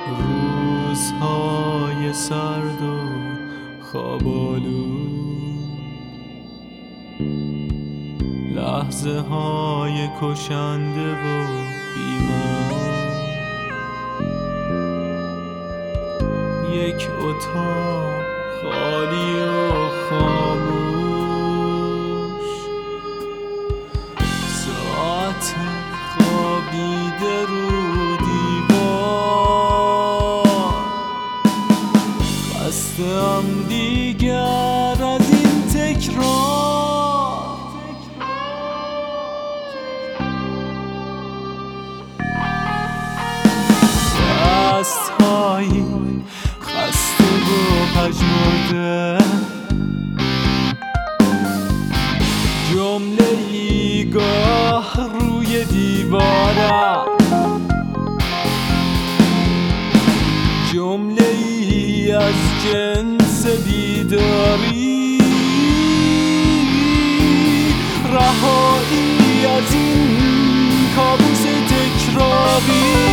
روزهای سرد و خواب‌آلود، لحظه های کشنده و بیمار، یک اتاق خالی و خاموش، ساعت خوابیده رو دیوار. خسته‌ام دیگر از این تکرار، دست‌هایی خسته و پژمرده، جمله‌ای گاه روی دیوارم، جمله‌ای از جنس بیداری، رهایی از این کابوس تکراری.